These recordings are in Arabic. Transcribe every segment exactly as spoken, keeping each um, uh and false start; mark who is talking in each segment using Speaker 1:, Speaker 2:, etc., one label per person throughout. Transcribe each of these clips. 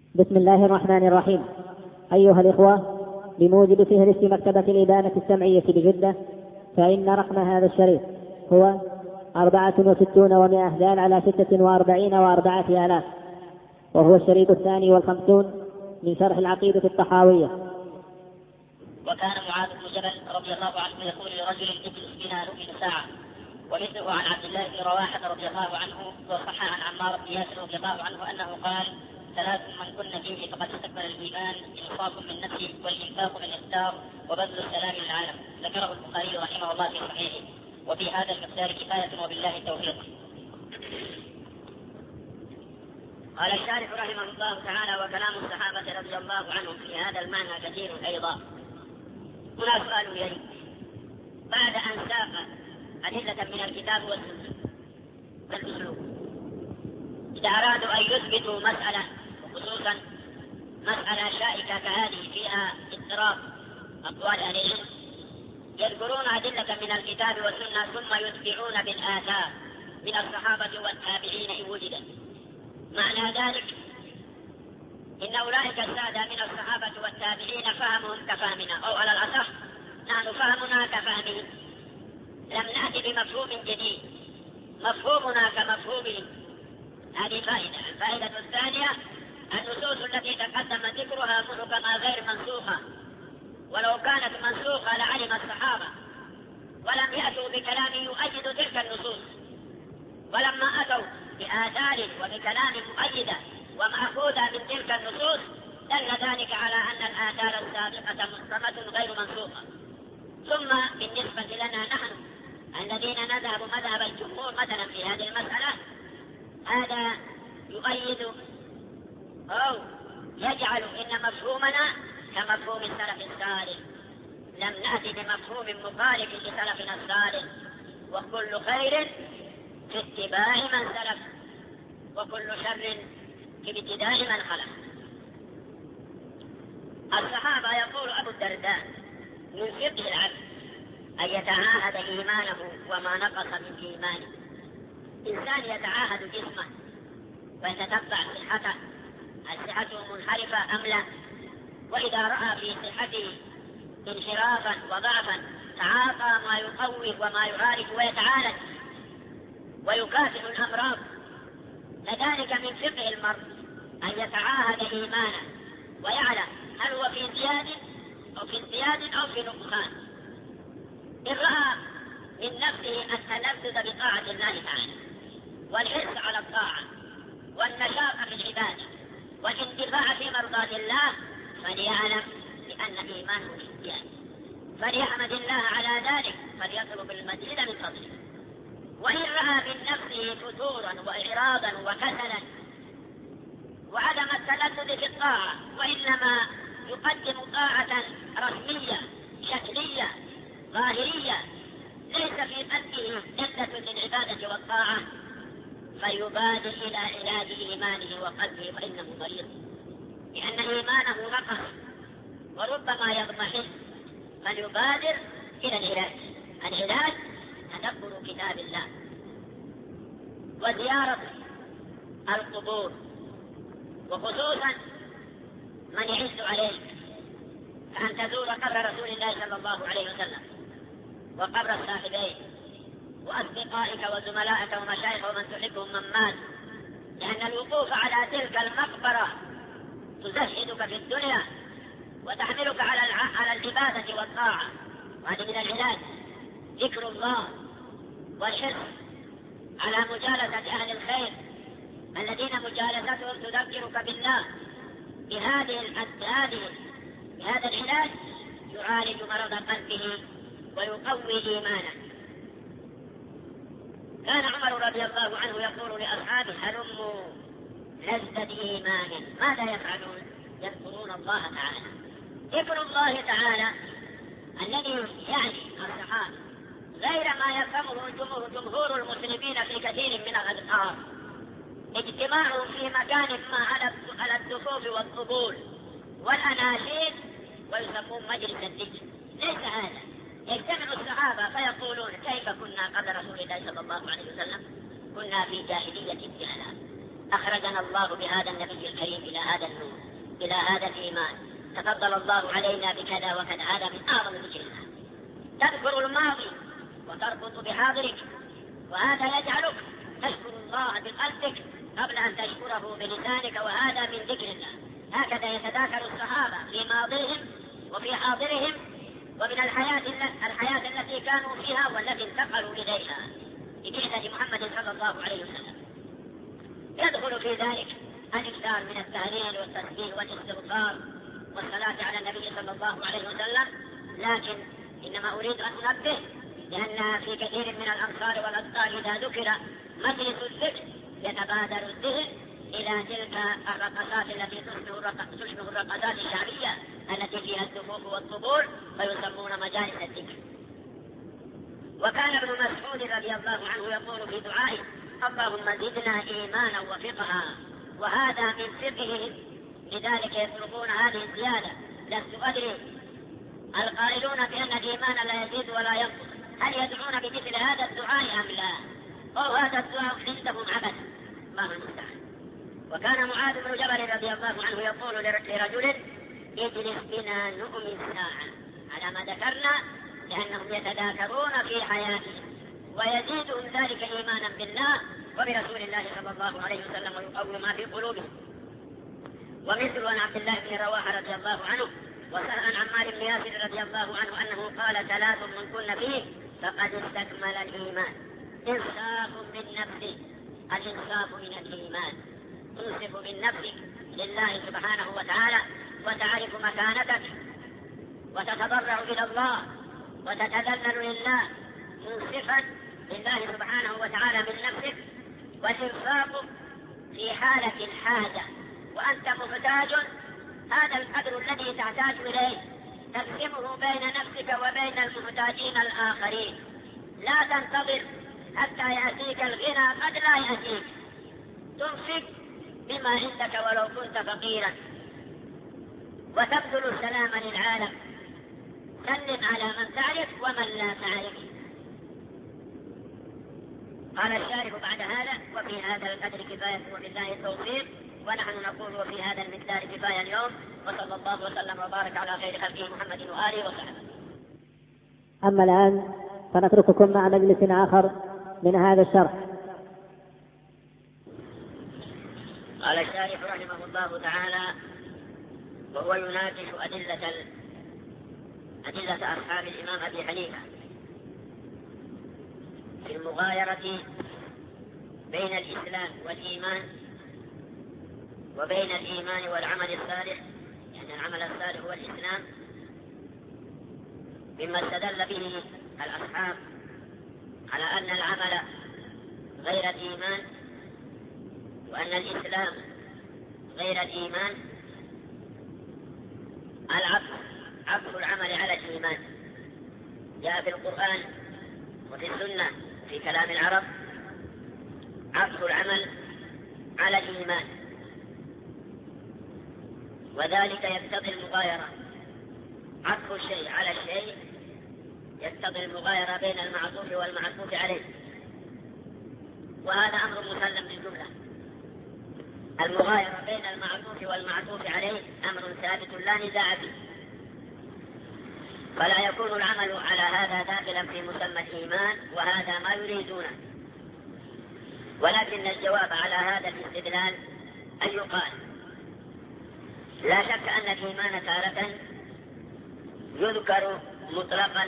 Speaker 1: بسم الله الرحمن الرحيم. أيها الإخوة، بموجب فهرس مكتبة الإبانة السمعية بجدة، فإن رقم هذا الشريط هو أربعة وستون ومائة دال على ستة وأربعين وأربعة آلاف، وهو الشريط الثاني والخمسون من شرح العقيدة الطحاوية.
Speaker 2: وكان معاذ بن جبل رضي الله عنه يقول لرجل اجلس بنا نؤمن ساعة، ومثله عن عبد الله بن رواحة رضي الله عنه، وصح عن عمار بن ياسر رضي الله عنه أنه قال: ثلاث من كن فيه فقد استكمل الإيمان: إنصاف من نفسه، والإنفاق من إصدار، وبذل السلام للعالم. ذكره البخاري رحمه الله في صحيحه. وفي هذا المقدار كفاية وبالله التوفيق. قال الشارح رحمه الله تعالى: وكلام الصحابة رضي الله عنهم في هذا المعنى كثير أيضا. هنا سؤال يلي: بعد أن ساق أدلة من الكتاب والسنة والأسلوب، إذا أرادوا أن يثبتوا مسألة، وخصوصا مسألة شائكة كهذه فيها اضطراب أقوال أهل العلم، يذكرون أدلة من الكتاب والسنة ثم يتبعون بالآثار من الصحابة والتابعين إن وجدت. معنى ذلك إن أولئك السادة من الصحابة والتابعين فهمهم كفهمنا، أو على الأصح نحن فهمنا كفهمهم، لم نأتي بمفهوم جديد، مفهومنا كمفهومهم. هذه فائدة. الفائدة الثانية: النصوص التي تقدم ذكرها محكمة غير منسوخة، ولو كانت منسوخة لعلم الصحابة، ولم يأتوا بكلام يؤيد تلك النصوص، ولما أتوا بآثار وبكلام مؤيدة ومأخوذة من تلك النصوص دل ذلك على أن الآثار السابقة محكمة غير منسوخة. ثم بالنسبة لنا نحن الذين نذهب مذهب الجمهور مثلا في هذه المسألة، هذا يؤيد أو يجعل إن مفهومنا كمفهوم السلف الصالح، لم نأتي بمفهوم مخالف لسلفنا الصالح. وكل خير في اتباع من سلف، وكل شر في ابتداء من خلف. الصحابة يقول أبو الدرداء: من فقه العبد أن يتعاهد إيمانه وما نقص من إيمانه. إنسان يتعاهد جسمه ويتتبع صحته، هل صحته منحرفة أم لا، وإذا رأى في صحته انحرافا وضعفا تعاطى ما يقوي وما يعالج ويتعالج ويكافئ الأمراض. لذلك من فقه المرء أن يتعاهد إيمانه ويعلم هل هو في زياد أو في ازدياد أو في نقصان. إن رأى من نفسه التلذذ بطاعة الله تعالى، والحرص على الطاعة، والنشاط في العبادة، والاندفاع في مرضاة الله، فليعلم بأن إيمانه في ازدياد، فليحمد الله على ذلك، فليطلب المزيد من فضله. وإن رأى من نفسه فتورا وإعراضا وكسلا وعدم التلذذ في الطاعة، وإنما يقدم طاعة رسمية شكلية ظاهرية ليس في قلبه لذة للعبادة والطاعة، فيبادر إلى علاج إيمانه وقلبه، فإنه مريض، لأن إيمانه نقص وربما يضمحل، فليبادر إلى العلاج. العلاج تدبر كتاب الله وزيارة القبور، وخصوصا من يعز عليك، كأن تزور قبر رسول الله صلى الله عليه وسلم وقبر الصاحبين وأصدقائك وزملائك ومشايخ ومن تحبهم من مات، لأن الوقوف على تلك المقبرة تزهدك في الدنيا وتحملك على على العبادة والطاعة. وهذا من العلاج ذكر الله والحرص على مجالسة أهل الخير الذين مجالستهم تذكرك بالله. بهذه هذه بهذا العلاج يعالج مرض قلبه ويقوي إيمانه. كان عمر رضي الله عنه يقول لأصحابه: هلموا لذة إيمان. ماذا يفعلون؟ يذكرون الله تعالى. ذكر الله تعالى الذي يعني الصحابة غير ما يفهمه جمهور المسلمين في كثير من الأذكار، اجتماعهم في مكان ما على الدفوف والطبول والأناشيد ويسمون مجلس الذكر. ليس هذا. يجتمع الصحابة فيقولون: كيف كنا قبل رسول الله صلى الله عليه وسلم؟ كنا في جاهلية الجهلاء، أخرجنا الله بهذا النبي الكريم إلى هذا النور، إلى هذا الإيمان. تفضل الله علينا بكذا وكذا، هذا من أعظم ذكر الله. تذكر الماضي وتربط بحاضرك، وهذا يجعلك تشكر الله بقلبك قبل أن تشكره بلسانك، وهذا من ذكر الله. هكذا يتذاكر الصحابة في ماضيهم وفي حاضرهم ومن الحياة الحياة التي كانوا فيها والتي انتقلوا إليها ببعثة محمد صلى الله عليه وسلم. يدخل في ذلك الإكثار من التهليل والتسبيح والاستغفار والصلاة على النبي صلى الله عليه وسلم. لكن إنما أريد أن أنبه لأن في كثير من الأمصار والأبطال إذا ذكر مجلس الذكر يتبادر الذهن إلى تلك الرقصات التي تشبه الرقصات الشعبية التي فيها الدفوف والطبول، فيسمون مجالس الذكر. وكان ابن مسعود رضي الله عنه يقول في دعائه: اللهم زدنا إيمانا وفقها، وهذا من فقههم، لذلك يطلبون هذه الزيادة. لست أدري القائلون بأن الإيمان لا يزيد ولا ينقص هل يدعون بمثل هذا الدعاء أم لا؟ أو هذا الدعاء عندهم عبث، الله المستعان. وكان معاذ بن جبل رضي الله عنه يقول لرجل: اجلس بنا نؤمن ساعة، على ما ذكرنا، لأنهم يتذاكرون في حياتهم ويزيدهم ذلك إيمانا بالله وبرسول الله صلى الله عليه وسلم ويقوي ما في قلوبهم. ومثل عن عبد الله بن رواحة رضي الله عنه وسهل عن عمار بن ياسر رضي الله عنه أنه قال: ثلاث من كن فيه فقد استكمل الإيمان: إنصاف من نفسه، الإنصاف من الإيمان، تنصف من نفسك لله سبحانه وتعالى وتعرف مكانتك وتتضرع إلى الله وتتذلل لله منصفا لله سبحانه وتعالى من نفسك. والإنفاق في حالة الحاجة وأنت محتاج، هذا القدر الذي تحتاج إليه تقسمه بين نفسك وبين المحتاجين الآخرين. لا تنتظر حتى يأتيك الغنى، قد لا يأتيك. تنفق بما عندك ولو كنت فقيرا، وتبذل السلام للعالم. سلم على من تعرف ومن لا تعرف. قال الشارح بعد هذا: وفي هذا القدر كفاية وبالله التوفيق. ونحن نقول وفي هذا المقدار كفاية اليوم، وصلى الله وسلم وبارك على خير خلقه محمد وآله وصحبه.
Speaker 1: أما الآن فنترككم مع مجلس آخر من هذا الشرح.
Speaker 2: قال الشارح رحمه الله تعالى: وهو يناقش أدلة أدلة أصحاب الإمام أبي حنيفة في المغايرة بين الإسلام والإيمان وبين الإيمان والعمل الصالح، يعني العمل الصالح هو الإسلام، مما استدل به الأصحاب على أن العمل غير الإيمان وأن الإسلام غير الإيمان. العطف عطف العمل على الإيمان جاء في القرآن وفي السنة في كلام العرب عطف العمل على الإيمان، وذلك يقتضي المغايرة. عطف الشيء على الشيء يقتضي المغايرة بين المعطوف والمعطوف عليه، وهذا أمر مسلم بالجملة. المغايرة بين المعطوف والمعطوف عليه أمر ثابت لا نزاع فيه، فلا يكون العمل على هذا داخلا في مسمى الإيمان، وهذا ما يريدونه. ولكن الجواب على هذا الاستدلال أن يقال: لا شك أن الإيمان تارة يذكر مطلقا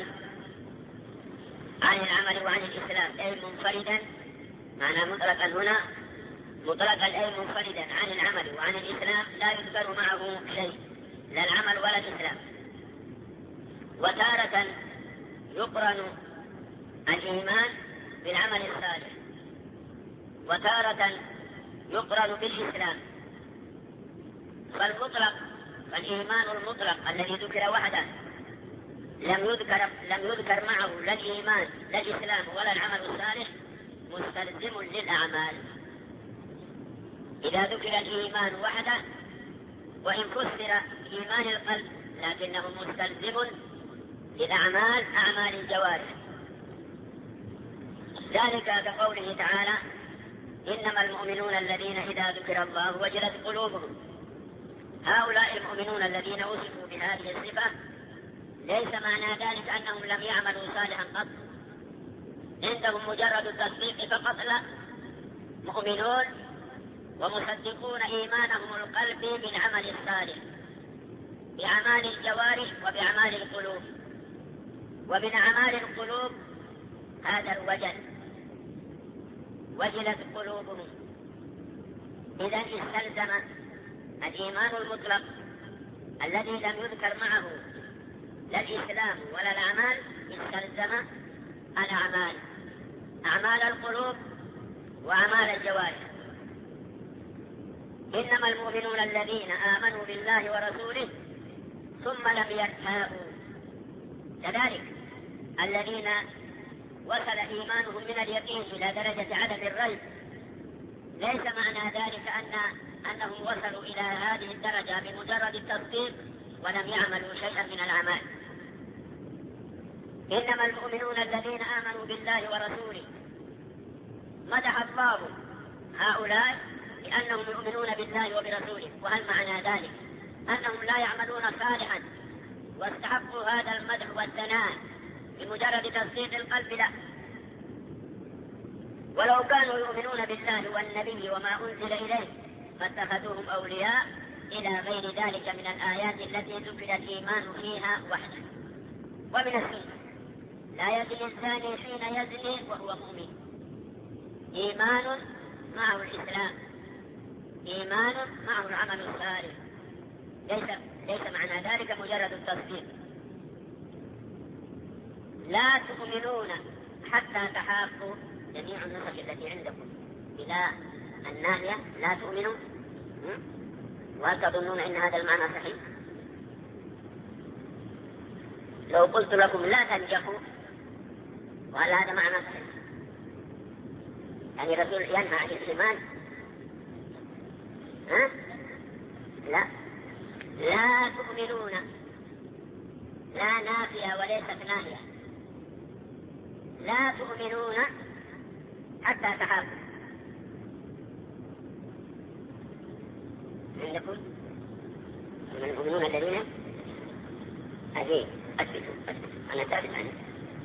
Speaker 2: عن العمل وعن الإسلام، أي منفردا، معنى مطلقا هنا مطلقا أي منفردا عن العمل وعن الإسلام، لا يذكر معه شيء، لا العمل ولا الإسلام. وتارة يقرن الإيمان بالعمل الصالح، وتارة يقرن بالإسلام. فالمطلق فالإيمان المطلق الذي ذكر وحده لم يذكر لم يذكر معه لا الإيمان لا الإسلام ولا العمل الصالح، مستلزم للأعمال. إذا ذكر الإيمان وحده وإن فسر إيمان القلب لكنه مستلزم للأعمال، أعمال الجوارح. ذلك كقوله تعالى: إنما المؤمنون الذين إذا ذكر الله وجلت قلوبهم. هؤلاء المؤمنون الذين وصفوا بهذه الصفة ليس معنى ذلك أنهم لم يعملوا صالحا قط، عندهم مجرد التصديق فقط، لا، مؤمنون ومصدقون إيمانهم القلبي بالعمل الصالح، بأعمال الجوارح وبأعمال القلوب. ومن أعمال القلوب هذا الوجل، وجلت قلوبهم. إذا استلزم الإيمان المطلق الذي لم يذكر معه لا الإسلام ولا الأعمال، استلزم الأعمال، أعمال القلوب وأعمال الجوارح. إنما المؤمنون الذين آمنوا بالله ورسوله ثم لم يرتابوا. كذلك الذين وصل إيمانهم من اليقين إلى درجة عدم الريب، ليس معنى ذلك أن أنهم وصلوا إلى هذه الدرجة بمجرد التصديق ولم يعملوا شيئا من الأعمال. إنما المؤمنون الذين آمنوا بالله ورسوله، مدح الله هؤلاء لأنهم يؤمنون بالله وبرسوله. وهل معنى ذلك أنهم لا يعملون صالحا واستحقوا هذا المدح والثناء بمجرد تصديق القلب؟ لا، ولو كانوا يؤمنون بالله والنبي وما أنزل إليه فاتخذوهم أولياء إلى غير ذلك من الآيات التي ذكر الإيمان فيها وحده. ومن السنة لا يزني الزاني حين يزني وهو مؤمن. إيمان معه الإسلام، إيمان معه العمل الصالح، ليس ليس معنى ذلك مجرد التصديق. لا تؤمنون حتى تحابوا. جميع النسخ التي عندكم بلا الناهية لا تؤمنوا، وهل تظنون إن هذا المعنى صحيح؟ لو قلت لكم لا تنجحوا، وهل هذا معنى صحيح؟ يعني رسول ينهى عن الإيمان؟ ها؟ لا، لا تؤمنون، لا نافية وليست ناهية. لا تؤمنون حتى تحابوا. عندكم من المؤمنون الذين أجيب أثبتوا أثبتوا أنا ثابت عنه.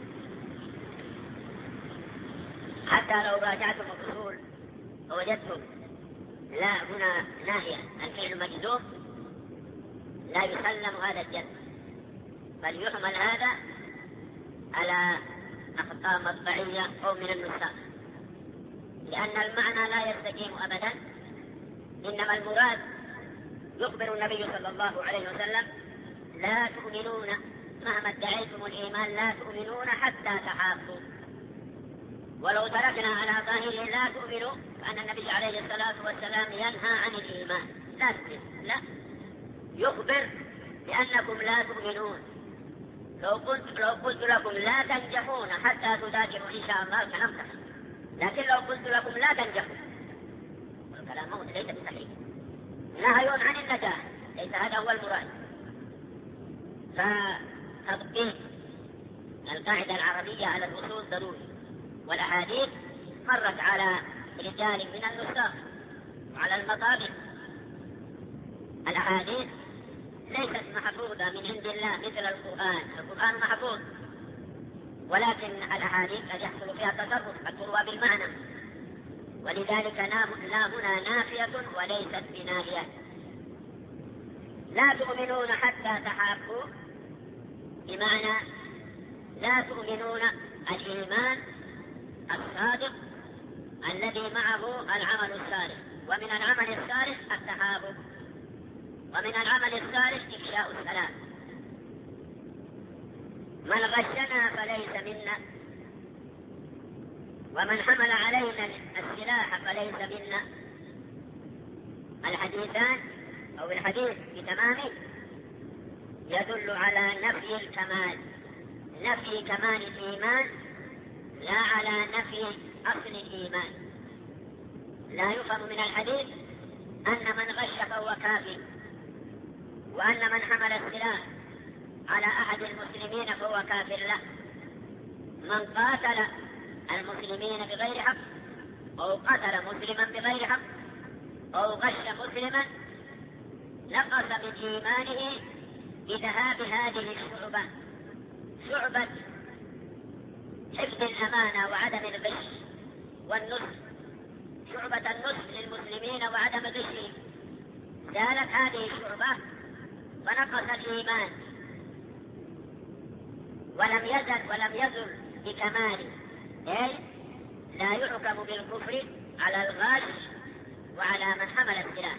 Speaker 2: حتى لو راجعتم الأصول ووجدتم لا هنا ناهية الفعل مجزوم، لا يسلم هذا الجزم، بل يحمل هذا على أخطاء مطبعية أو من النسخ، لأن المعنى لا يستقيم أبدا. إنما المراد يخبر النبي صلى الله عليه وسلم لا تؤمنون مهما ادعيتم الإيمان، لا تؤمنون حتى تحابوا. ولو تركنا على ظاهره لا تؤمنوا فأن النبي عليه الصلاة والسلام ينهى عن الإيمان، لا تؤمنوا، لا، يخبر بأنكم لا تؤمنون. لو قلت, لو قلت لكم لا تنجحون حتى تذاكروا إن شاء الله كلام صحيح، لكن لو قلت لكم لا تنجحوا الكلام ليس بصحيح، نهي عن النجاح، ليس هذا هو المراد. فتطبيق القاعدة العربية على الأصول ضروري. والأحاديث مرت على رجال من النساخ وعلى المطابع. الأحاديث ليست محفوظة من عند الله مثل القرآن، القرآن محفوظ، ولكن الأحاديث قد يحصل فيها تصرف، قد تروى بالمعنى، ولذلك لا هنا نافية وليست بناهية. لا تؤمنون حتى تحابوا، بمعنى لا تؤمنون الإيمان الصادق الذي معه العمل الصالح، ومن العمل الصالح التحابب، ومن العمل الصالح إفشاء السلام. من غشنا فليس منا، ومن حمل علينا السلاح فليس منا. الحديثان أو الحديث بتمامه يدل على نفي الكمال، نفي كمال الإيمان لا على نفي أصل الإيمان. لا يفهم من الحديث أن من غش فهو كافر، وأن من حمل السلاح على أحد المسلمين فهو كافر. لا، من قاتل المسلمين بغير حق أو قتل مسلما بغير حق أو غش مسلما نقص من إيمانه بذهاب هذه الشعبة، شعبة حفظ الأمانة وعدم الغش والنصح، شعبة النصح للمسلمين وعدم غشهم، زالت هذه الشعبة فنقص الإيمان ولم يزل ولم يزل بكماله، أي لا يحكم بالكفر على الغاش وعلى من حمل السلاح.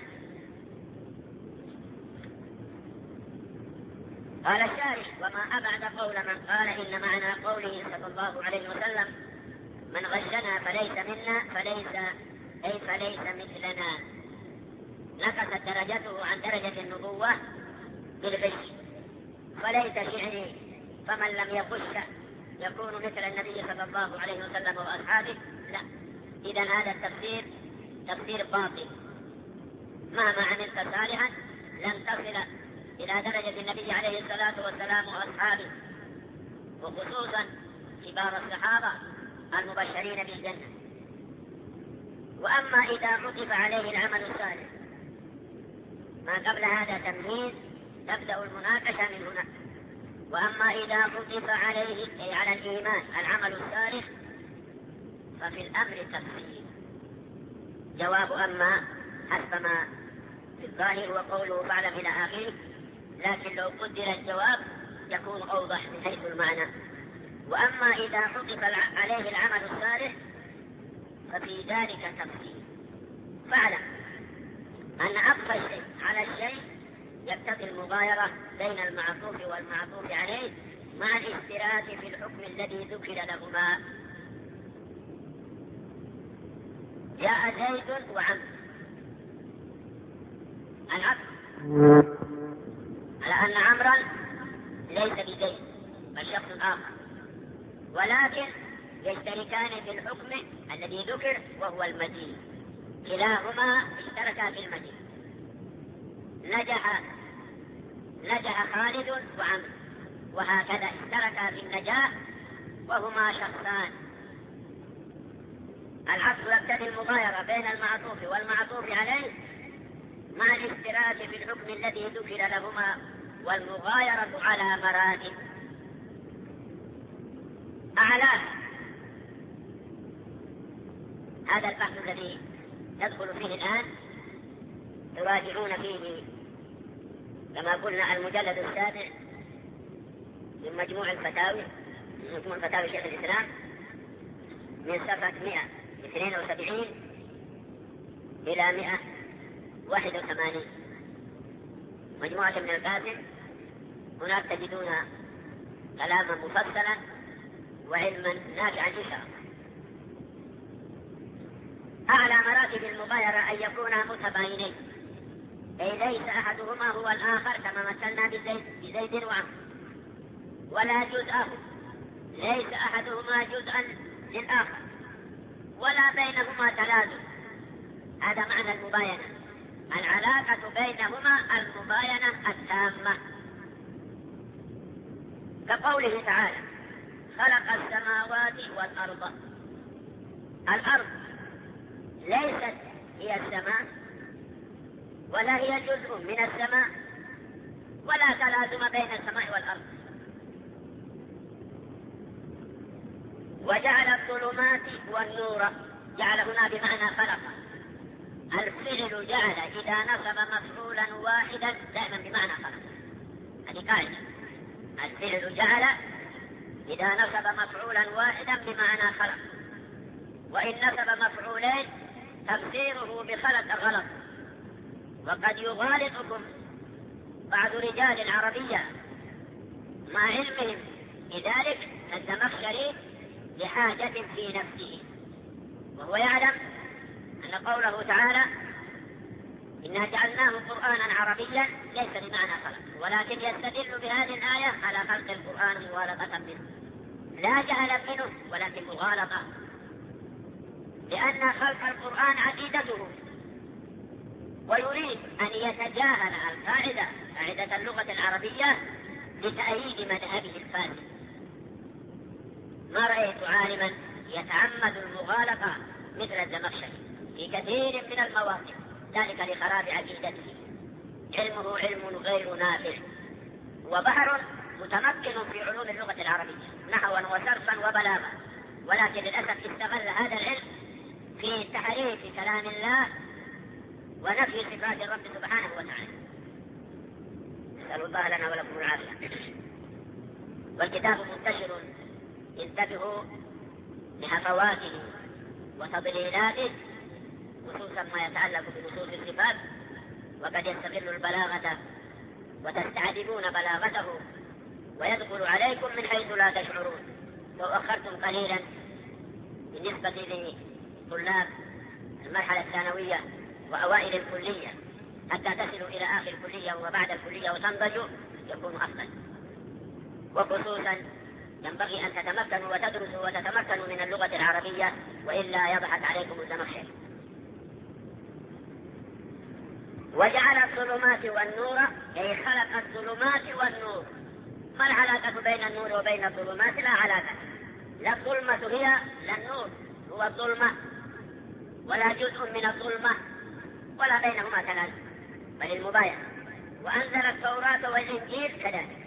Speaker 2: قال الشارح: وما أبعد قول من قال إن معنى قوله صلى الله عليه وسلم من غشنا فليس منا فليس أي فليس مثلنا، نقصت درجته عن درجة النبوة بالغش، فليس شعري فمن لم يغش يكون مثل النبي صلى الله عليه وسلم وأصحابه، لا. إذا هذا التفسير تفسير باطل، مهما عملت صالحا لن تصل إلى درجة النبي عليه الصلاة والسلام وأصحابه، وخصوصا كبار الصحابة المبشرين بالجنة. وأما إذا عطف عليه العمل الصالح، ما قبل هذا تمهيد، تبدأ المناقشة من هنا. وأما إذا عطف عليه أي على الإيمان العمل الصالح ففي الأمر تفصيل. جواب أما حسب ما في الظاهر وقوله فاعلم إلى آخره، لكن لو قدر الجواب يكون أوضح من حيث المعنى. وأما إذا عطف عليه العمل الصالح ففي ذلك تفصيل. فاعلم أن عطف الشيء على الشيء يقتضي المغايرة بين المعطوف والمعطوف عليه مع الاشتراك في الحكم الذي ذكر لهما. جاء زيد وعمرو، العطف على أن عمرا ليس بزيد بل شخص آخر، ولكن يشتركان في الحكم الذي ذكر وهو المجيء، كلاهما اشتركا في المجيء. نجح نجح خالد وعمرو، وهكذا اشتركا في النجاح وهما شخصان. العطف يقتضي المغايرة بين المعطوف والمعطوف عليه مع الاشتراك في الحكم الذي ذكر لهما، والمغايرة على مراتب. أعلاه هذا البحث الذي ندخل فيه الآن، يراجعون فيه كما قلنا المجلد السابع من مجموع الفتاوي، من مجموع فتاوي شيخ الإسلام، من صفحة مئة واثنين وسبعين إلى مئة واحد وثمانين، مجموعة من القاسم. هناك تجدون كلاما مفصلا وعلما نافعا إن شاء الله. أعلى مراتب المغايرة أن يكونا متباينين، أي ليس أحدهما هو الآخر كما مثلنا بزيد, بزيد وعمرو، ولا جزءه، ليس أحدهما جزءا للآخر، ولا بينهما تلازم. هذا معنى المباينة، العلاقة بينهما المباينة التامة، كقوله تعالى خلق السماوات والأرض. الأرض ليست هي السماء ولا هي جزء من السماء، ولا تلازم بين السماء والأرض. وجعل الظلمات والنور، جعل هنا بمعنى خلق. الفعل جعل إذا نصب مفعولا واحدا دائما بمعنى خلق، هذه قاعدة. الفعل جعل إذا نصب مفعولا واحدا بمعنى خلق، وإن نصب مفعولين تفسيره بخلق غلط. وقد يغالطكم بعض رجال العربية مع علمهم بذلك الزمخشري لحاجة في نفسه، وهو يعلم أن قوله تعالى إنا جعلناه قرآنا عربيا ليس بمعنى خلق، ولكن يستدل بهذه الآية على خلق القرآن مغالطة منه، لا جهلا منه ولكن مغالطة، لأن خلق القرآن عقيدته، ويريد أن يتجاهل القاعدة قاعدة اللغة العربية لتأييد مذهبه الفاسد. ما رأيت عالما يتعمد المغالطة مثل الزمخشري في كثير من المواقف، ذلك لخراب عقيدته. علمه علم غير نافع، وبحر متمكن في علوم اللغة العربية نحوا وصرفا وبلاغا، ولكن للأسف استغل هذا العلم في تحريف كلام الله ونفي صفات الرب سبحانه وتعالى. نسأل الله لنا ولكم العافية. والكتاب منتشر، انتبهوا لهفواته وتضليلاته، خصوصا ما يتعلق بنصوص الصفات، وقد يستغل البلاغة وتستعجبون بلاغته ويدخل عليكم من حيث لا تشعرون. لو أخرتم قليلا بالنسبة لطلاب المرحلة الثانوية وأوائل الكلية حتى تصلوا إلى آخر الكلية وبعد الكلية وتنضجوا يكون أفضل. وخصوصا ينبغي أن تتمكنوا وتدرسوا وتتمكنوا من اللغة العربية، وإلا يضحك عليكم الزمخشري. وجعل الظلمات والنور، أي خلق الظلمات والنور. ما العلاقة بين النور وبين الظلمات؟ لا علاقة، لا الظلمة هي لا النور هو الظلمة، ولا جزء من الظلمة، ولا بينهما تلازم بل المباينة. وأنزل التوراة والإنجيل كذلك.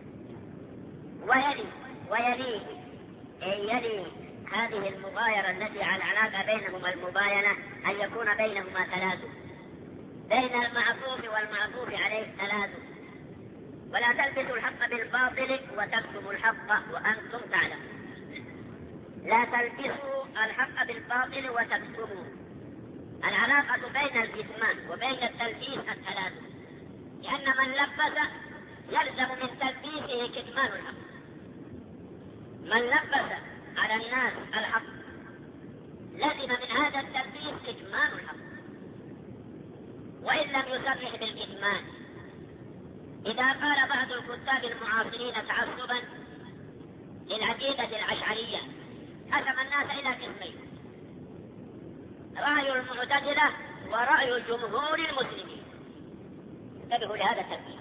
Speaker 2: ويلي ويليه أي يلي هذه المغايرة التي على العلاقة بينهما المباينة أن يكون بينهما تلازم، بين المعطوف والمعطوف عليه تلازم. ولا تلبسوا الحق بالباطل وتكتموا الحق وأنتم تعلمون. لا تلبسوا الحق بالباطل وتكتموا. العلاقة بين الكتمان وبين التلبيس التلازم، لأن من لبس يلزم من تلبيسه كتمان الحق. من لبس على الناس الحق لزم من هذا التلبيس كتمان الحق، وإن لم يصرح بالكتمان. إذا قال بعض الكتاب المعاصرين تعصبا للعقيدة الأشعرية قسم الناس إلى قسمين: رأي المعتزلة ورأي جمهور المسلمين. انتبهوا لهذا الترتيب.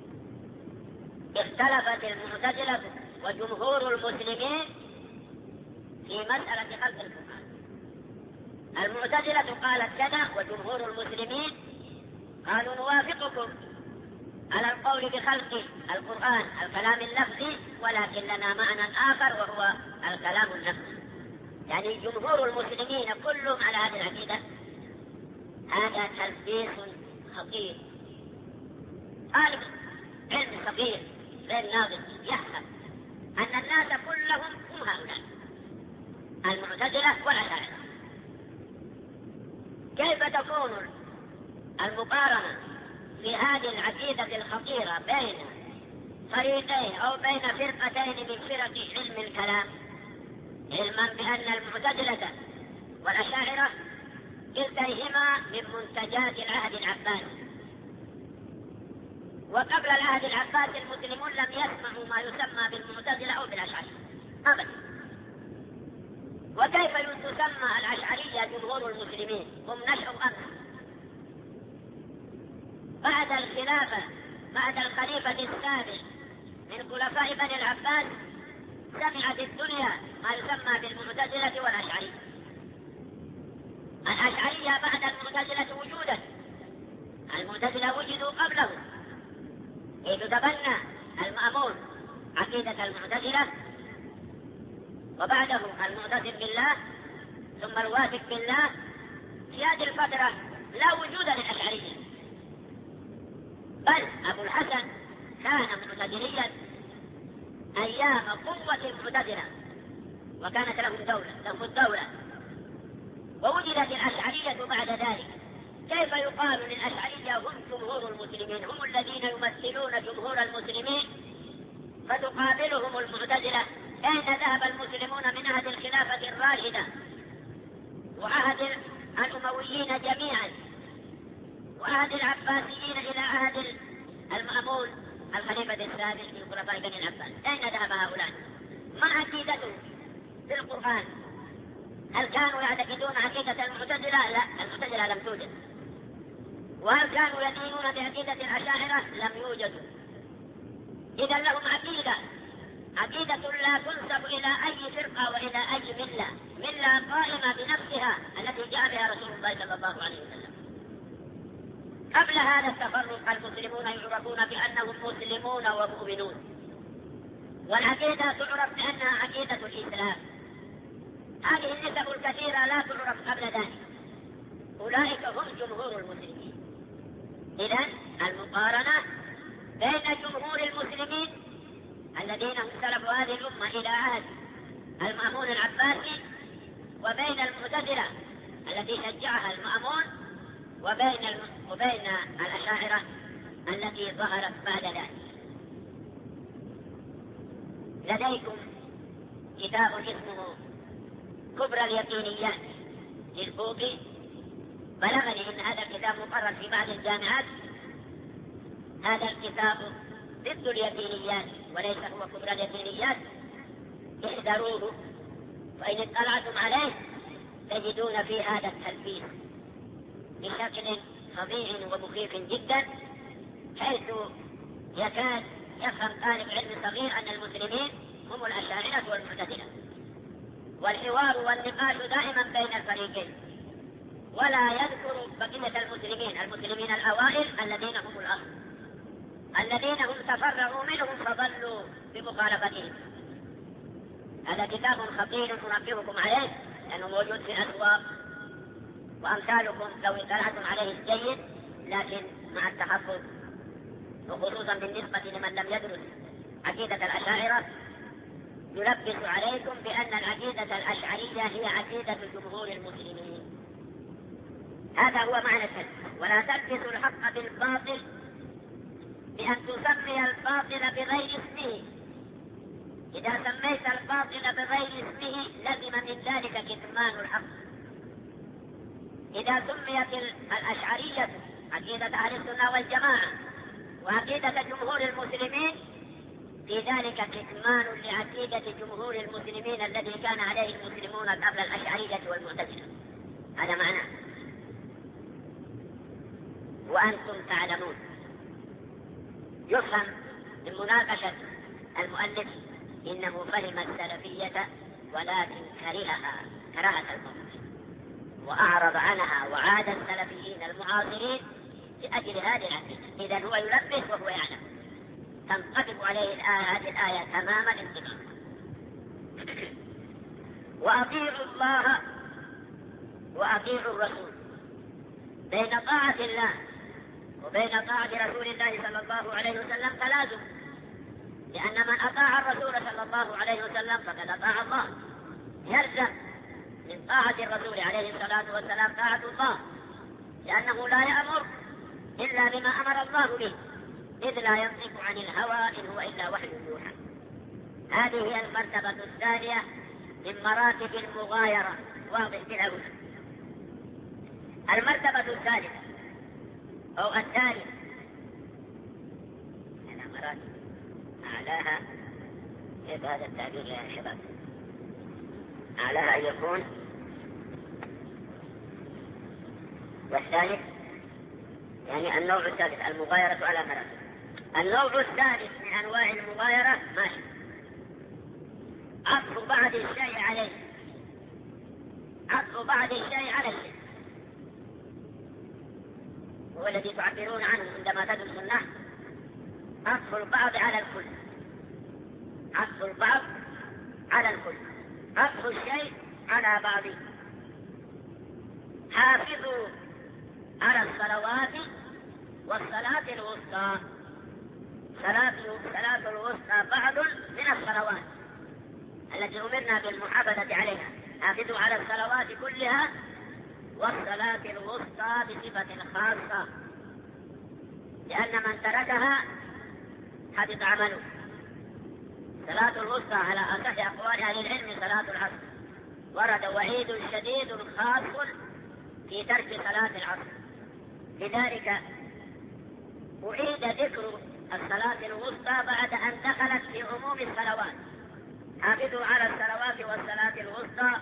Speaker 2: اختلفت المعتزلة وجمهور المسلمين في مسألة خلق القرآن. المعتزلة قالت كذا وجمهور المسلمين قالوا نوافقكم على القول بخلق القرآن الكلام اللفظي، ولكن لنا معنى آخر وهو الكلام النفسي. يعني جمهور المسلمين كلهم على هذه العقيدة. هذا تلبيس خطير. طالب علم صغير غير ناضج يحسب أن الناس كلهم هم هؤلاء المعتزلة والأشاعرة. كيف تكون المقارنة في هذه العقيدة الخطيرة بين فريقين أو بين فرقتين من فرق علم الكلام، علما بأن المعتزلة والأشاعرة كلتيهما من منتجات العهد العباسي، وقبل العهد العباسي المسلمون لم يسمعوا ما يسمى بالمعتزلة أو بالأشعرية أبدا. وكيف تسمى الأشعرية جمهور المسلمين؟ هم نشأوا أمس بعد الخلافة، بعد الخليفة السابق من خلفاء بني العباس سمعت الدنيا ما يسمى بالمعتزلة والأشعرية. الأشعرية بعد المعتزلة وجودا، المعتزلة وجدوا قبله، إذ تبنى المأمون عقيدة المعتزلة، وبعده المعتصم بالله، ثم الواثق بالله. في هذه الفترة لا وجود للأشعرية، بل أبو الحسن كان معتزليا أيام قوة المعتزلة وكانت لهم دولة لهم الدولة، ووجدت الأشعرية بعد ذلك. كيف يقال للأشعرية هم جمهور المسلمين، هم الذين يمثلون جمهور المسلمين، فتقابلهم المعتزلة؟ أين ذهب المسلمون من عهد الخلافة الراشدة وعهد الأمويين جميعا وعهد العباسيين إلى عهد المأمون الخليفة السابق من خلفاء بني العباس؟ أين ذهب هؤلاء؟ ما عقيدته في القرآن؟ هل كانوا يعتقدون عقيدة المعتزلة؟ لا، المعتزلة لم توجد. وهل كانوا يدينون بعقيدة الأشاعرة؟ لم يوجدوا. إذا لهم عقيدة عقيدة لا تنسب إلى أي فرقة وإلى أي ملة، ملة قائمة بنفسها التي جاء بها رسول الله صلى الله عليه وسلم. قبل هذا التفرق المسلمون يعرفون بأنهم مسلمون ومؤمنون، والعقيدة تعرف بأنها عقيدة الإسلام. هذه النسب الكثيرة لا تعرف قبل ذلك. أولئك هم جمهور المسلمين. إذن المقارنة بين جمهور المسلمين الذين هم سلفوا هذه الأمة إلى عهد المأمون العباسي، وبين المعتزلة التي شجعها المأمون، وبين الم... وبين الأشاعرة التي ظهرت بعد ذلك. لديكم كتاب اسمه كبرى اليقينيات للبوطي. بلغني ان هذا الكتاب مقرر في بعض الجامعات. هذا الكتاب ضد اليقينيات وليس هو كبرى اليقينيات. احذروه، فإن اطلعتم عليه تجدون في هذا التلبيس بشكل فظيع ومخيف جدا، حيث يكاد يفهم طالب علم صغير أن المسلمين هم الأشاعرة والمعتزلة، والحوار والنقاش دائما بين الفريقين، ولا يذكر بقية المسلمين المسلمين الأوائل الذين هم الأصل، الذين هم تفرعوا منهم فضلوا بمخالفتهم. هذا كتاب خطير ننبهكم عليه لأنه موجود في الأسواق، وأمثالكم لو اطلعتم عليه الجيد، لكن مع التحفظ، وخصوصا بالنسبة لمن لم يدرس عقيدة الأشاعرة، يلبس عليكم بأن العقيدة الأشعرية هي عقيدة جمهور المسلمين. هذا هو معنى الكلمة. ولا تلبسوا الحق بالباطل بأن تسمي الباطل بغير اسمه. إذا سميت الباطل بغير اسمه لزم من ذلك كتمان الحق. إذا سميت الأشعرية عقيدة أهل السنة والجماعة وعقيدة جمهور المسلمين، في ذلك كتمان لعقيدة جمهور المسلمين الذي كان عليه المسلمون قبل الأشعرية والمعتزلة. هذا معناه. وأنتم تعلمون، يفهم من مناقشة المؤلف إنه فهم السلفية ولكن كرهها كراهة الموت، وأعرض عنها وعاد السلفيين المعاصرين لأجل هذه العقيدة. إذن هو يلبس وهو يعلم. تنطبق عليه الآية هذه الآية تمام الانطباق. وأطيعوا الله وأطيعوا الرسول. بين طاعة الله وبين طاعة رسول الله صلى الله عليه وسلم تلازم، لأن من أطاع الرسول صلى الله عليه وسلم فقد أطاع الله. يلزم من طاعة الرسول عليه الصلاة والسلام طاعة الله، لأنه لا يأمر إلا بما أمر الله به، إذ لا ينطق عن الهوى إن هو إلا وحي يوحى. هذه هي المرتبة الثانية من مراتب المغايرة، واضح بالأول. المرتبة الثالثة أو الثالث، هذا مراتب أعلاها، كيف هذا التعبير يا شباب؟ أعلاها أن يكون، والثالث يعني النوع الثالث المغايرة على مراتب. النوع الثالث من أنواع المغايرة ماشي، عطف بعض الشيء عليه، عطف بعض الشيء على الشيء، هو الذي تعبرون عنه عندما تدرس النحو، عطف البعض على الكل، عطف البعض على الكل، عطف الشيء على بعضه. حافظوا على الصلوات والصلاة الوسطى. صلاة الصلاة الوسطى بعض من الصلوات التي أمرنا بالمحافظة عليها. حافظوا على الصلوات كلها والصلاة الوسطى بصفة خاصة، لأن من تركها حدث عمله. صلاة الوسطى على أصح أقوال أهل العلم صلاة العصر، ورد وعيد شديد خاص في ترك صلاة العصر، لذلك أعيد ذكر الصلاة الوسطى بعد أن دخلت في عموم الصلوات. حافظوا على الصلوات والصلاة الوسطى.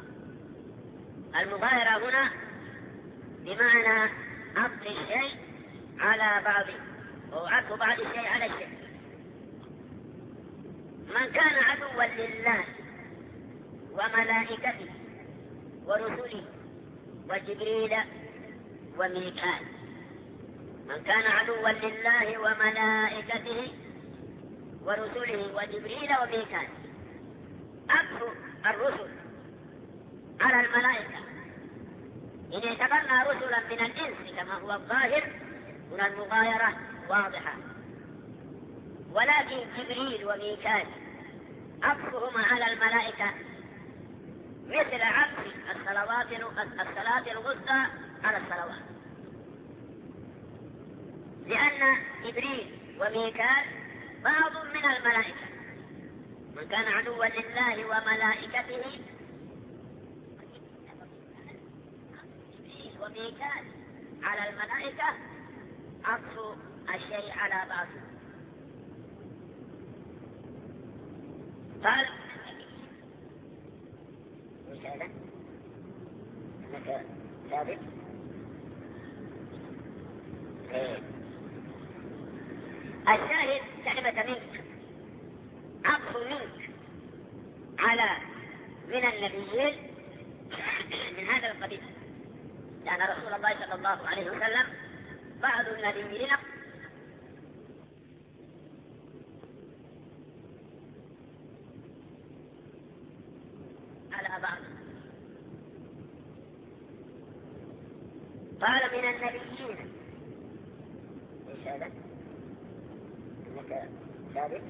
Speaker 2: المغايرة هنا بمعنى عطف الشيء على بعضه، أو عطف بعض الشيء على الشيء. من كان عدوا لله وملائكته ورسله وجبريل وميكال. من كان عدوا لله وملائكته ورسله وجبريل وميكال. أكثر الرسل على الملائكة إن اعتبرنا رسلا من الإنس كما هو الظاهر من المغايرة واضحة، ولكن جبريل وميكال عطفهما على الملائكة مثل عطف الصلوات الصلاة الوسطى على الصلوات، لأن جبريل وميكال بعض من الملائكة. من كان عدوا لله وملائكته جبريل وميكال على الملائكة عطف الشيء على بعض. قال مثالا انك ثابت الشاهد كلمة منك عطف منك على من النبيين من هذا القبيل، لأن رسول الله صلى الله عليه وسلم بعض النبيين على بعض. قال من النبيين ايش هذا؟ انك ثابت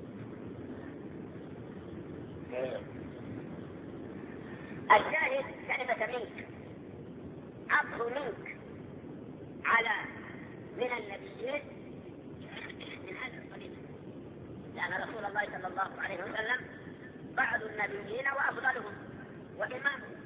Speaker 2: الشاهد كلمة منك عطف منك على من النبيين من هذا القبيل، لأن رسول الله صلى الله عليه وسلم بعض النبيين وأفضلهم وإمامهم.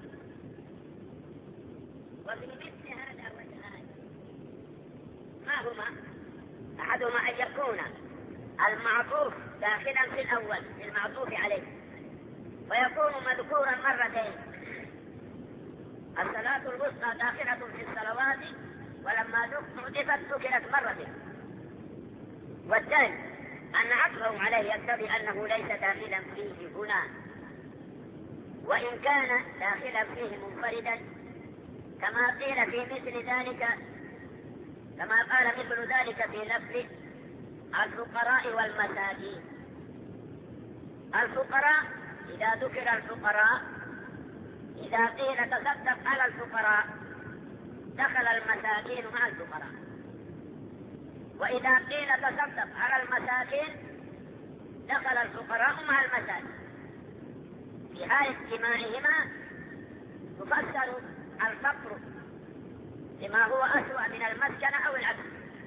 Speaker 2: وفي مثل هذا وجهان، ما هما؟ أحدهما أن يكون المعطوف داخلا في الأول في المعطوف عليه ويكون مذكورا مرتين. الصلاة الوسطى داخلة في الصلوات ولما حذفت ذكرت مرتين. والثاني أن عطفه عليه يقتضي أنه ليس داخلا فيه هنا، وإن كان داخلا فيه منفردا كما قيل في مثل ذلك، كما قال مثل ذلك في لفظ الفقراء والمساكين. الفقراء إذا ذكر الفقراء إذا قيل تصدق على الفقراء دخل المساكين مع الفقراء، وإذا قيل تصدق على المساكين دخل الفقراء مع المساكين. في حال اجتماعهما تفسر الفقر بما هو أسوأ من المسكن أو العدم،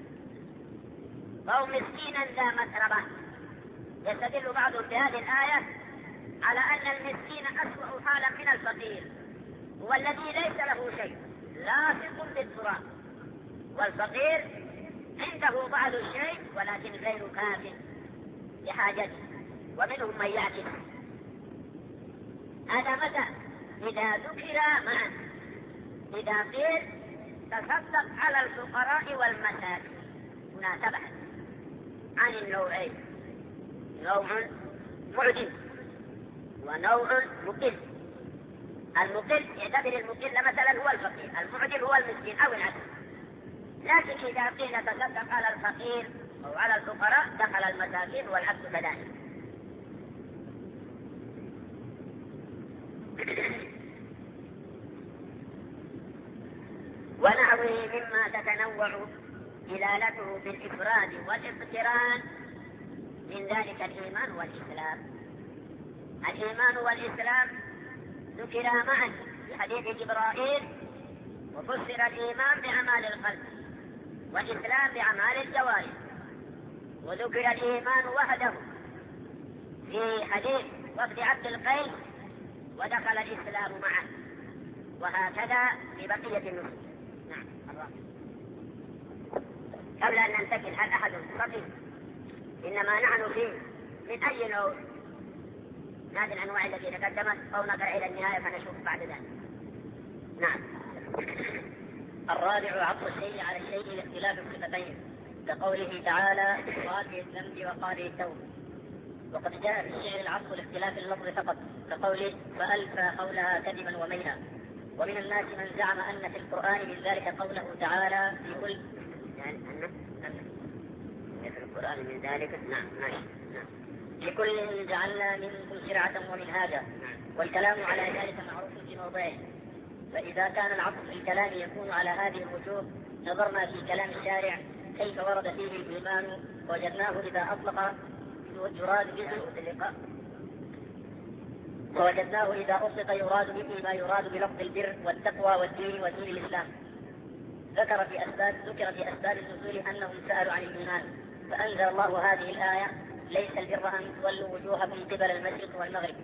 Speaker 2: فهو مسكينا ذا متربة. يستدل بعضهم بهذه الآية على أن المسكين أسوأ حالا من الفقير، هو الذي ليس له شيء لاصق بالتراب، والفقير عنده بعض الشيء ولكن غير كاف لحاجته، ومنهم من يعجز. هذا متى؟ إذا ذكر معا، إذا قيل تصدق على الفقراء والمساكين مناسبة عن النوعين، نوع معجز ونوع مقل. المقل يعتبر المقل مثلا هو الفقير، المعجز هو المسكين أو العبد. لكن إذا قيل تصدق على الفقير أو على الفقراء دخل المساكين والعبد كذلك. ونحوه مما تتنوع دلالته بالإفراد والاقتران من ذلك الإيمان والإسلام. الإيمان والإسلام ذكرا معا في حديث جبرائيل، وفسر الإيمان بأعمال القلب والإسلام بأعمال الجوارح، وذكر الإيمان وحده في حديث وفد عبد القيس ودخل الإسلام معه، وهكذا في بقية النصوص. نعم. قبل أن ننتقل هل أحد فقه إنما نحن فيه من أي نوع هذه الأنواع التي تقدمت أو نقرأ إلى النهاية فنشوف بعد ذلك. نعم.
Speaker 3: الرابع عطف الشيء على الشيء لاختلاف الصفتين، كقوله تعالى قابل الذنب وقابل التوب.
Speaker 2: وقد جاء في الشعر العطف لاختلاف اللفظ فقط، كقوله فألفى حولها كذبا ومينا. ومن الناس من زعم أن في القرآن من ذلك قوله تعالى في كل يعني أن أن في القرآن من ذلك نعم ماشي نعم لكل جعلنا منكم شرعة ومنهاجا، والكلام على ذلك معروف في موضعه. فإذا كان العطف في الكلام يكون على هذه الوجوه نظرنا في كلام الشارع كيف ورد فيه الإيمان، وجدناه إذا أطلق يراد به اللقاء ووجدناه إذا أطلق يراد به ما يراد بلفظ البر والتقوى والدين ودين الإسلام. ذكر في أسباب ذكر في أسباب النزول أنهم سألوا عن الإيمان، فأنزل الله هذه الآية ليس البر أن تولوا وجوهكم قبل المشرق والمغرب.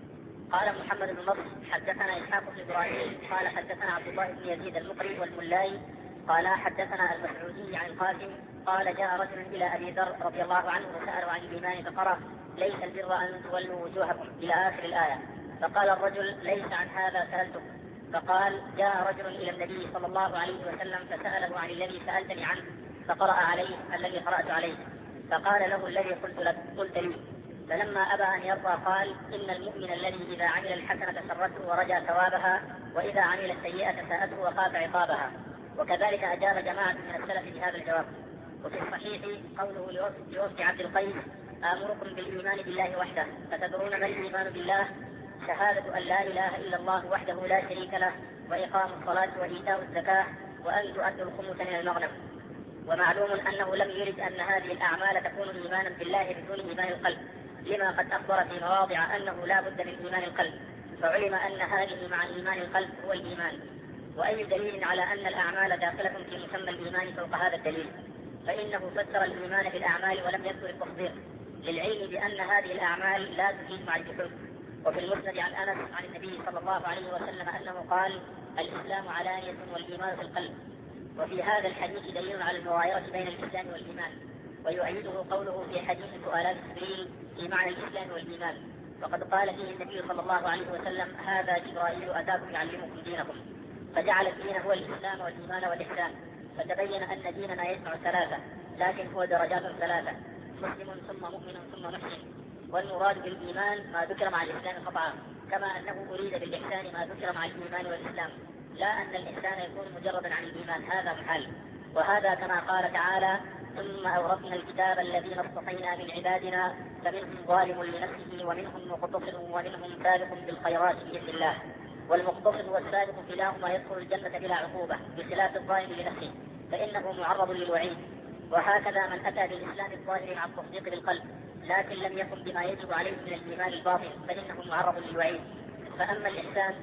Speaker 2: قال محمد بن نصر حدثنا إسحاق بن إبراهيم قال حدثنا عبد الله بن يزيد المقري والملاي قال حدثنا المسعودي عن القاسم قال جاء رجل إلى أبي ذر رضي الله عنه وسأل عن الإيمان فقرأ ليس البر أن تولوا وجوهكم إلى آخر الآية. فقال الرجل ليس عن هذا سألتك. فقال جاء رجل إلى النبي صلى الله عليه وسلم فسأله عن الذي سألتني عنه فقرأ عليه الذي قرأت عليه. فقال له الذي قلت لك قلت لي. فلما أبى أن يرضى قال إن المؤمن الذي إذا عمل الحسنة سرته ورجى ثوابها وإذا عمل السيئة ساءته وخاف عقابها. وكذلك أجاب جماعة من السلف بهذا الجواب. وفي الصحيح قوله لوفد عبد القيس آمركم بالإيمان بالله وحده فتدرون ما الإيمان بالله شهادة أن لا إله إلا الله وحده لا شريك له وإقام الصلاة وإيتاء الزكاة وأن تؤدوا الخمس من المغنم. ومعلوم أنه لم يرد أن هذه الأعمال تكون إيمانا بالله بدون إيمان القلب، لما قد أخبر في مواضع أنه لا بد من إيمان القلب، فعلم أن هذه مع إيمان القلب هو الإيمان. وأي دليل على أن الأعمال داخلة في مسمى الإيمان فوق هذا الدليل؟ فإنه فسر الإيمان بالأعمال ولم يذكر التصديق للعلم بأن هذه الأعمال لا تفيد مع الجحود. وفي المسند عن أنس عن النبي صلى الله عليه وسلم أنه قال الإسلام علانية والإيمان في القلب. وفي هذا الحديث دليل على المغايرة بين الإسلام والإيمان، ويؤيده قوله في حديث سؤالات جبريل في معنى الإسلام والإيمان، وقد قال فيه النبي صلى الله عليه وسلم هذا جبرائيل أتاكم يعلمكم دينكم، فجعل الدين هو الإسلام والإيمان والإحسان. فتبين أن ديننا يجمع ثلاثة لكن هو درجات ثلاثة، مسلم ثم مؤمن ثم محسن. والمراد بالإيمان ما ذكر مع الإسلام قطعا، كما أنه أريد بالإحسان ما ذكر مع الإيمان والإسلام، لا أن الإحسان يكون مجردا عن الإيمان، هذا محال. وهذا كما قال تعالى ثم أورثنا الكتاب الذين اصطفينا من عبادنا فمنهم ظالم لنفسه ومنهم مقتصد ومنهم سابق بالخيرات بإذن الله. والمقتصد والسابق كلاهما يدخل الجنة بلا عقوبة بخلاف الظالم لنفسه فإنه معرض للوعيد. وهكذا من أتى بالإسلام الظاهر مع التصديق بالقلب لكن لم يقم بما يجب عليه من الإيمان الباطن فإنه معرض للوعيد. فأما الإحسان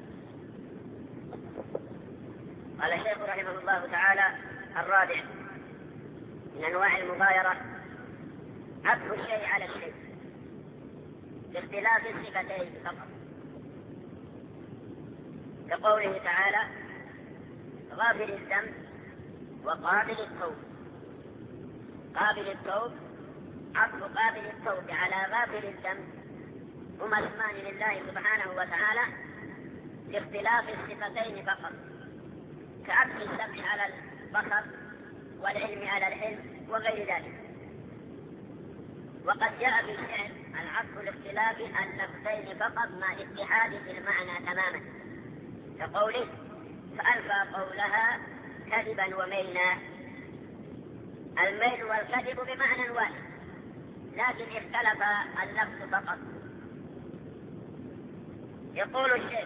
Speaker 2: قال الشيخ رحمه الله تعالى الرابع من أنواع المغايرة عطف الشيء على الشيء باختلاف الصفتين فقط، كقوله تعالى غافل الذنب وقابل التوب. قابل التوب عطف قابل التوب على غافل الذنب هما اسمان لله سبحانه وتعالى باختلاف الصفتين فقط، كعطف السمع على البصر والعلم على العلم وغير ذلك. وقد جاء في الشعر العطف لاختلاف اللفظين فقط مع الاتحاد في المعنى تماما، كقوله فألفى قولها كذبا ومينا. الميل والكذب بمعنى واحد لكن اختلف اللفظ فقط. يقول الشيخ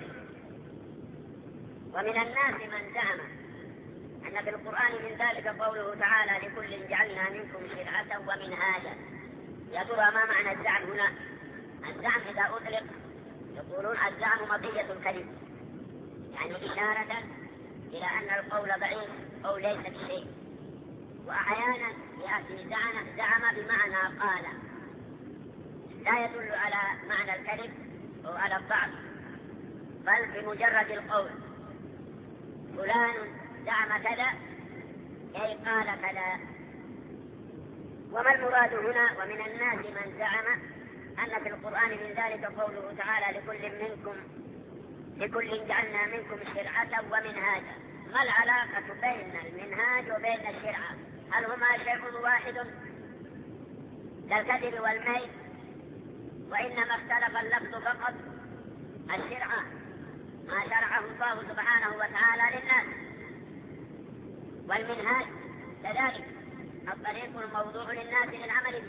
Speaker 2: ومن الناس من زعم أن في القرآن من ذلك قوله تعالى لكل جعلنا منكم شرعة ومنهاجا. يا ترى ما معنى الزعم هنا؟ الزعم إذا أطلق يقولون الزعم مطية الكذب، يعني إشارة إلى أن القول ضعيف أو ليس بشيء. وأحيانا يأتي زعم, زعم بمعنى قال لا يدل على معنى الكذب أو على الضعف، بل بمجرد القول فلان زعم كذا أي قال كذا. وما المراد هنا؟ ومن الناس من زعم أن في القرآن من ذلك قوله تعالى لكل منكم لكل جعلنا منكم شرعة ومنهاجا. ما العلاقة بين المنهاج وبين الشرعة؟ هل هما شيء واحد كالكذب والميل؟ وإنما اختلف اللفظ فقط الشرع ما شرعه الله سبحانه وتعالى للناس، والمنهاج كذلك الطريق الموضوع للناس للعمل به،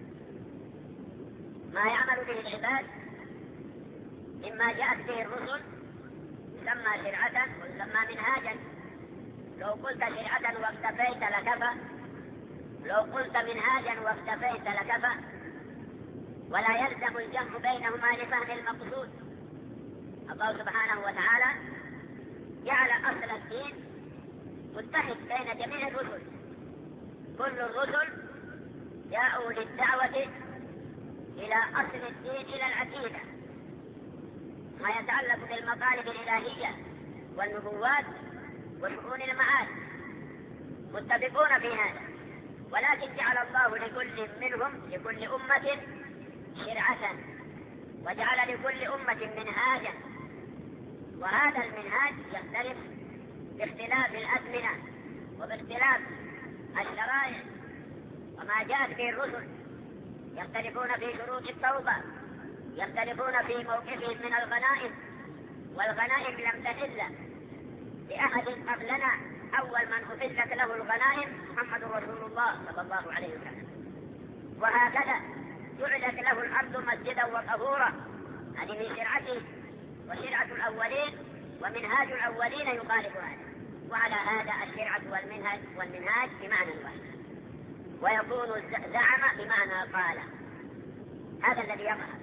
Speaker 2: ما يعمل به العباد مما جاءت به الرسل يسمى شرعة ويسمى منهاجا. لو قلت شرعة واكتفيت لكفى، لو قلت منهاجا واكتفيت لكفى، ولا يلزم الجمع بينهما لفهم المقصود. الله سبحانه وتعالى جعل أصل الدين متحد بين جميع الرسل، كل الرسل جاءوا للدعوة إلى أصل الدين، إلى العقيدة، ما يتعلق بالمطالب الإلهية والنبوات وشؤون المعاد، متفقون في هذا، ولكن جعل الله لكل منهم لكل أمة شرعة، وجعل لكل أمة منهاجا، وهذا المنهاج يختلف باختلاف الأزمنة وباختلاف الشرائع وما جاءت به الرسل. يختلفون في شروط التوبة، يختلفون في موقفهم من الغنائم، والغنائم لم تحل لأحد قبلنا، أول من أحلت له الغنائم محمد رسول الله صلى الله عليه وسلم. وهكذا جعلت له الأرض مسجدا وطهورا، هذه من شرعته، وشرعة الأولين ومنهاج الأولين يخالف هذا. وعلى هذا الشرعة والمنهج والمنهاج بمعنى واحد، ويكون زعم بمعنى قال. هذا الذي يظهر